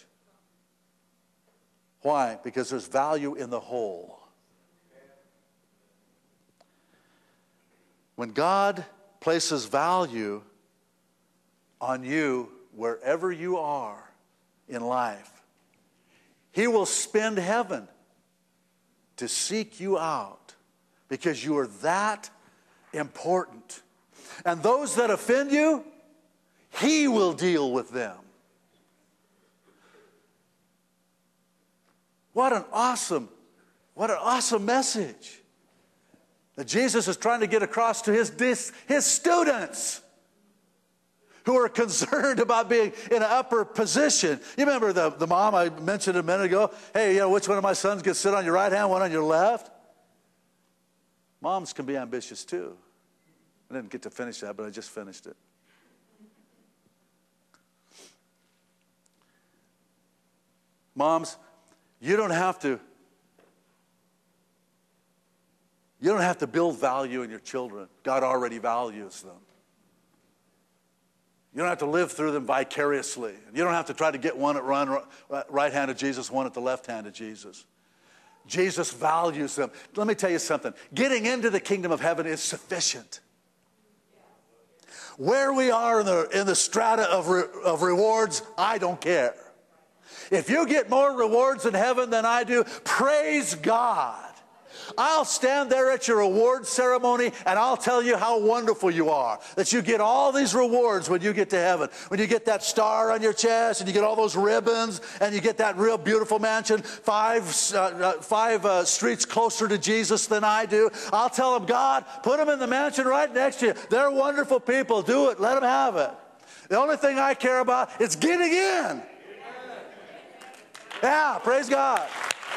Why? Because there's value in the whole. When God places value on you wherever you are in life, he will spend heaven to seek you out because you are that important. And those that offend you, he will deal with them. What an awesome, what an awesome message that Jesus is trying to get across to his, his students who are concerned about being in an upper position. You remember the, the mom I mentioned a minute ago? Hey, you know, which one of my sons gets to sit on your right hand, one on your left? Moms can be ambitious too. I didn't get to finish that, but I just finished it. Moms, you don't have to You don't have to build value in your children. God already values them. You don't have to live through them vicariously. You don't have to try to get one at run right hand of Jesus, one at the left hand of Jesus. Jesus values them. Let me tell you something. Getting into the kingdom of heaven is sufficient. Where we are in the, in the strata of, re, of rewards, I don't care. If you get more rewards in heaven than I do, praise God. I'll stand there at your award ceremony and I'll tell you how wonderful you are. That you get all these rewards when you get to heaven. When you get that star on your chest and you get all those ribbons and you get that real beautiful mansion five, uh, five uh, streets closer to Jesus than I do. I'll tell them, God, put them in the mansion right next to you. They're wonderful people. Do it. Let them have it. The only thing I care about is getting in. Yeah, praise God.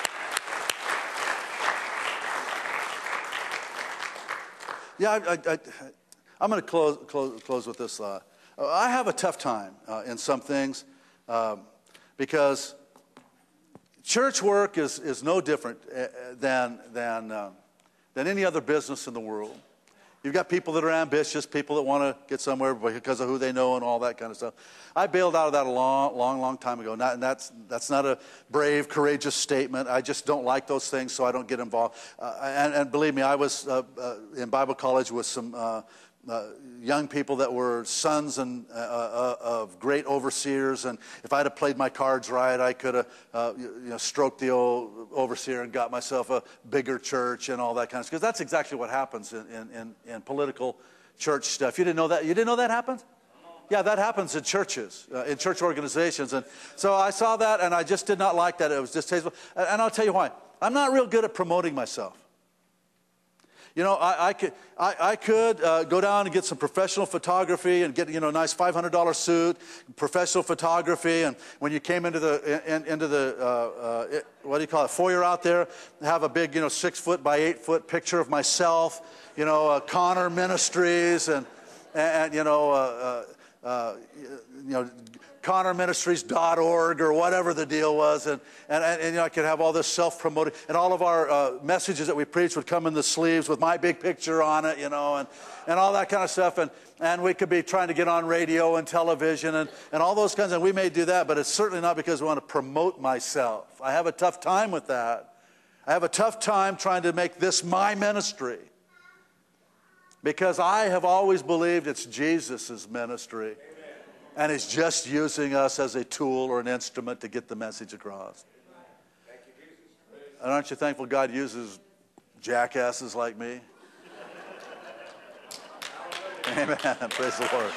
Yeah, I, I, I, I'm going to close, close, close with this. Uh, I have a tough time uh, in some things um, because church work is, is no different than, than, uh, than any other business in the world. You've got people that are ambitious, people that want to get somewhere because of who they know and all that kind of stuff. I bailed out of that a long, long, long time ago. Not, and that's, that's not a brave, courageous statement. I just don't like those things, so I don't get involved. Uh, and, and believe me, I was uh, uh, in Bible college with some uh, uh, young people that were sons and uh, uh, of great overseers. And if I'd have played my cards right, I could have uh, you know, stroked the old overseer and got myself a bigger church and all that kind of stuff. Because that's exactly what happens in, in, in political church stuff. You didn't know that? You didn't know that happens? Yeah, that happens in churches, uh, in church organizations. And so I saw that, and I just did not like that. It was distasteful. And I'll tell you why. I'm not real good at promoting myself. You know, I, I could, I, I could uh, go down and get some professional photography and get, you know, a nice five hundred dollar suit, professional photography. And when you came into the, in, into the uh, uh, it, what do you call it, foyer out there, have a big, you know, six foot by eight foot picture of myself, you know, uh, Connor Ministries and, and you know, uh, uh, uh, you know, Connor Ministries dot org or whatever the deal was, and, and, and, and you know, I could have all this self-promoting, and all of our uh, messages that we preached would come in the sleeves with my big picture on it, you know, and, and all that kind of stuff, and, and we could be trying to get on radio and television and, and all those kinds of, we may do that, but it's certainly not because we want to promote myself. I have a tough time with that. I have a tough time trying to make this my ministry because I have always believed it's Jesus' ministry. And he's just using us as a tool or an instrument to get the message across. Thank you, Jesus. And aren't you thankful God uses jackasses like me? Amen. Praise the Lord.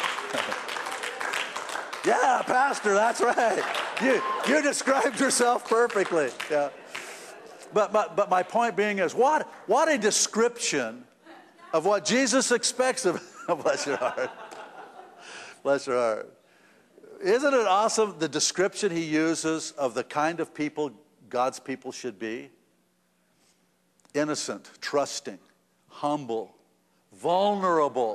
Yeah, Pastor, that's right. You, you described yourself perfectly. Yeah. But, but, but my point being is, what, what a description of what Jesus expects of us. Bless your heart. Bless your heart. isn't it awesome the description he uses of the kind of people God's people should be? Innocent, trusting, humble, vulnerable,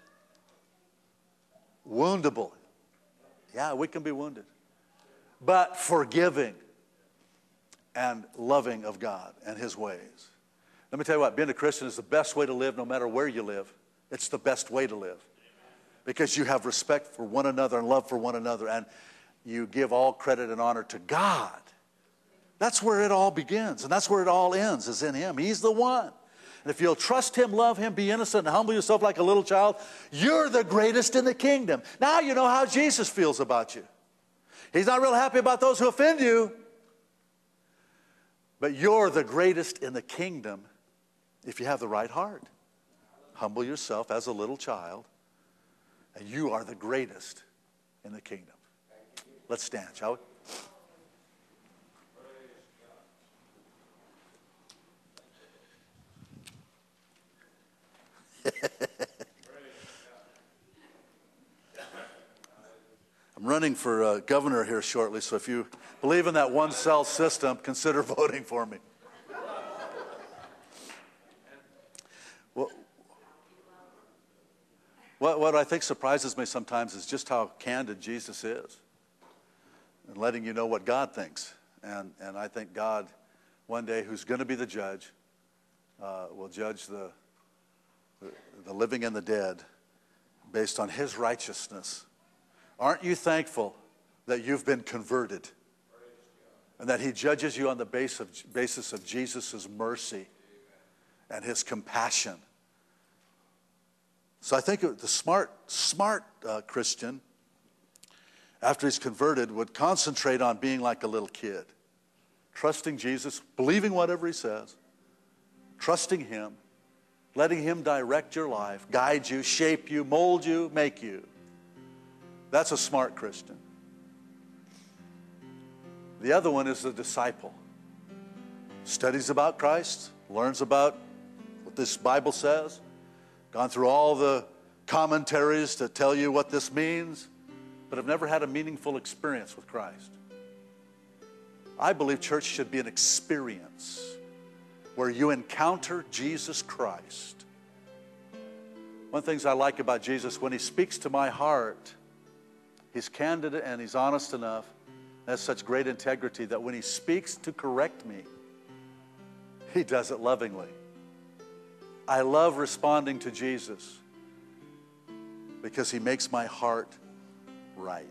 woundable. Yeah, we can be wounded. But forgiving and loving of God and his ways. Let me tell you what, being a Christian is the best way to live no matter where you live. It's the best way to live. Because you have respect for one another and love for one another, and you give all credit and honor to God. That's where it all begins, and that's where it all ends, is in him. He's the one. And if you'll trust him, love him, be innocent, and humble yourself like a little child, you're the greatest in the kingdom. Now you know how Jesus feels about you. He's not real happy about those who offend you, but you're the greatest in the kingdom if you have the right heart. Humble yourself as a little child, and you are the greatest in the kingdom. Let's stand, shall we? I'm running for uh, governor here shortly, so if you believe in that one-cell system, consider voting for me. Well, what, what I think surprises me sometimes is just how candid Jesus is and letting you know what God thinks. And, and I think God, one day, who's going to be the judge, uh, will judge the, the, the living and the dead based on his righteousness. Aren't you thankful that you've been converted and that he judges you on the base of, basis of Jesus' mercy and his compassion? So I think the smart, smart uh, Christian, after he's converted, would concentrate on being like a little kid, trusting Jesus, believing whatever he says, trusting him, letting him direct your life, guide you, shape you, mold you, make you. That's a smart Christian. The other one is the disciple. Studies about Christ, learns about what this Bible says, gone through all the commentaries to tell you what this means, but have never had a meaningful experience with Christ. I believe church should be an experience where you encounter Jesus Christ. One of the things I like about Jesus, when he speaks to my heart, he's candid and he's honest enough, has such great integrity that when he speaks to correct me, he does it lovingly. I love responding to Jesus because he makes my heart right.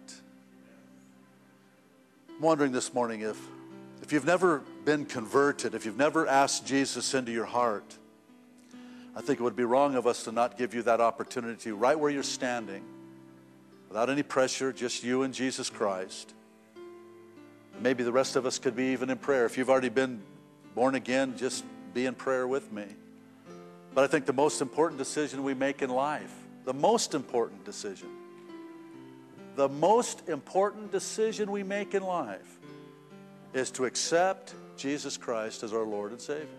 I'm wondering this morning if, if you've never been converted, if you've never asked Jesus into your heart, I think it would be wrong of us to not give you that opportunity right where you're standing, without any pressure, just you and Jesus Christ. Maybe the rest of us could be even in prayer. If you've already been born again, just be in prayer with me. But I think the most important decision we make in life, the most important decision, the most important decision we make in life is to accept Jesus Christ as our Lord and Savior.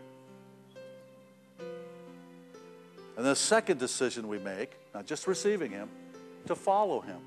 And the second decision we make, not just receiving him, to follow him.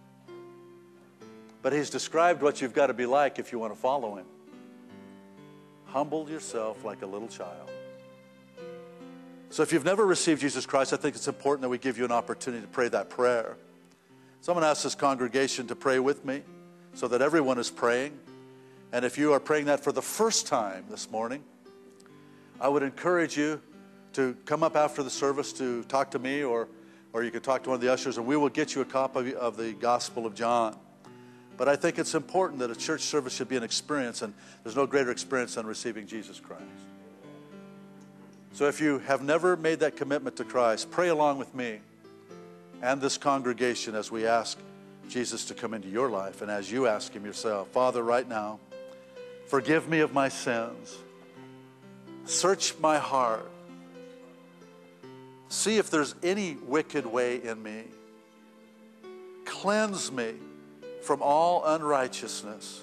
But he's described what you've got to be like if you want to follow him. Humble yourself like a little child. So if you've never received Jesus Christ, I think it's important that we give you an opportunity to pray that prayer. So I'm going to ask this congregation to pray with me so that everyone is praying. And if you are praying that for the first time this morning, I would encourage you to come up after the service to talk to me, or, or you can talk to one of the ushers, and we will get you a copy of the Gospel of John. But I think it's important that a church service should be an experience, and there's no greater experience than receiving Jesus Christ. So if you have never made that commitment to Christ, pray along with me and this congregation as we ask Jesus to come into your life, and as you ask him yourself. Father, right now, forgive me of my sins. Search my heart. See if there's any wicked way in me. Cleanse me from all unrighteousness.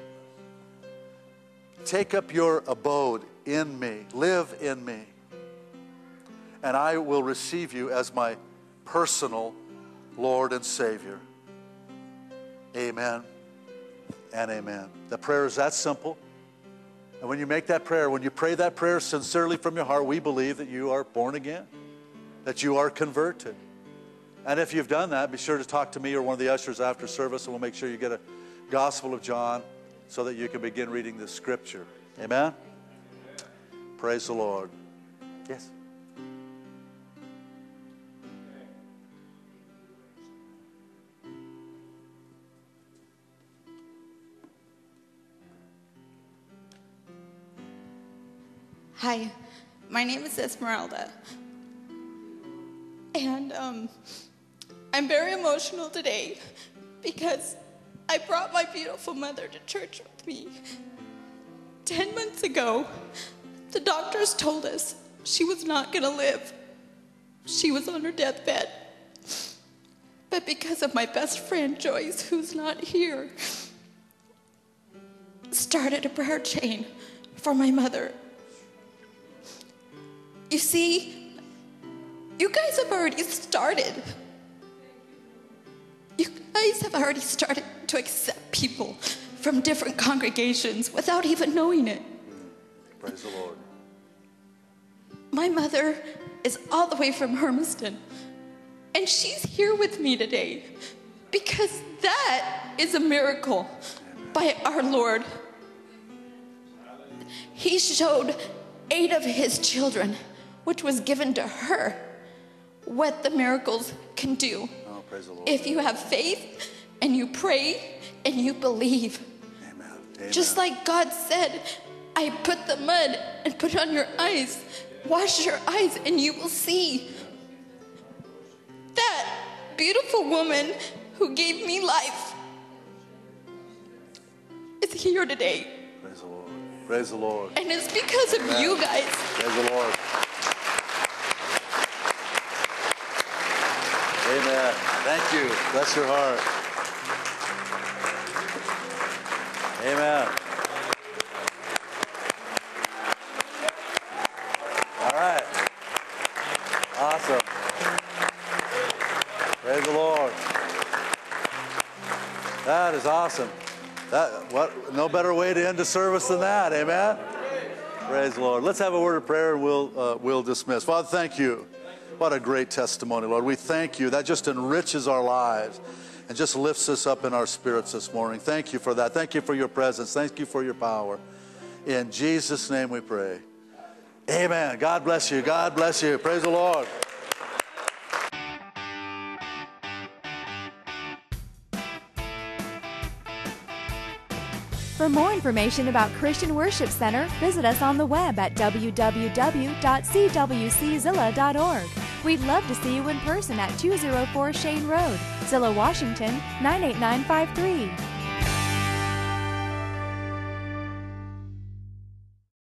Take up your abode in me. Live in me. And I will receive you as my personal Lord and Savior. Amen and amen. The prayer is that simple. And when you make that prayer, when you pray that prayer sincerely from your heart, we believe that you are born again, that you are converted. And if you've done that, be sure to talk to me or one of the ushers after service, and we'll make sure you get a Gospel of John so that you can begin reading the Scripture. Amen? Praise the Lord. Yes? Hi, my name is Esmeralda, and um, I'm very emotional today because I brought my beautiful mother to church with me. Ten months ago, the doctors told us she was not going to live. She was on her deathbed. But because of my best friend, Joyce, who's not here, started a prayer chain for my mother. You see, you guys have already started. You guys have already started to accept people from different congregations without even knowing it. Praise the Lord. My mother is all the way from Hermiston, and she's here with me today because that is a miracle by our Lord. He showed eight of his children, which was given to her, what the miracles can do. Oh, praise the Lord. If you have faith and you pray and you believe. Amen. Amen. Just like God said, I put the mud and put it on your eyes. Wash your eyes and you will see. That beautiful woman who gave me life is here today. Praise the Lord. Praise the Lord. And it's because Amen. of you guys. Praise the Lord. Amen. Thank you. Bless your heart. Amen. All right. Awesome. Praise the Lord. That is awesome. That what? No better way to end the service than that. Amen. Praise the Lord. Let's have a word of prayer and we'll uh, we'll dismiss. Father, thank you. What a great testimony, Lord. We thank you. That just enriches our lives and just lifts us up in our spirits this morning. Thank you for that. Thank you for your presence. Thank you for your power. In Jesus' name we pray. Amen. God bless you. God bless you. Praise the Lord. For more information about Christian Worship Center, visit us on the web at w w w dot c w c zilla dot org. We'd love to see you in person at two oh four Shane Road, Zillah, Washington, nine eight nine five three.